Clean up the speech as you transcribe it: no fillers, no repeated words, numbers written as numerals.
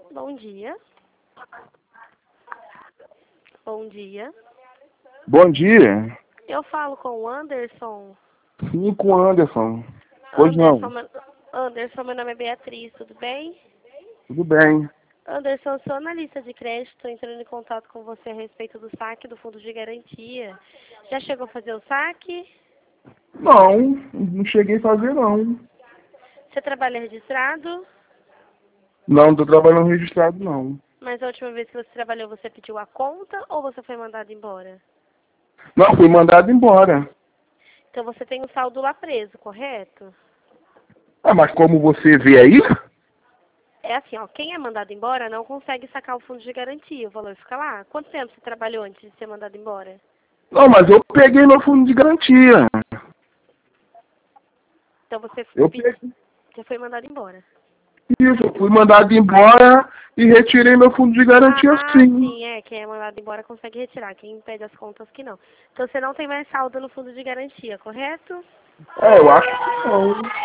Bom dia. Bom dia. Bom dia. Eu falo com o Anderson. Sim, com o Anderson. Pois não. Anderson, meu nome é Beatriz, tudo bem? Tudo bem. Anderson, eu sou analista de crédito, estou entrando em contato com você a respeito do saque do fundo de garantia. Já chegou a fazer o saque? Não cheguei a fazer não. Você trabalha registrado? Não, tô trabalhando registrado não. Mas a última vez que você trabalhou, você pediu a conta ou você foi mandado embora? Não, fui mandado embora. Então você tem o saldo lá preso, correto? Ah, mas como você vê aí? É assim, ó, quem é mandado embora não consegue sacar o fundo de garantia, o valor fica lá. Quanto tempo você trabalhou antes de ser mandado embora? Não, mas eu peguei meu fundo de garantia. Então você Eu peguei você foi mandado embora. isso, eu fui mandado embora e retirei meu fundo de garantia sim. Sim, quem é mandado embora consegue retirar, quem pede as contas que não. Então você não tem mais saldo no fundo de garantia, correto? É, eu acho que não.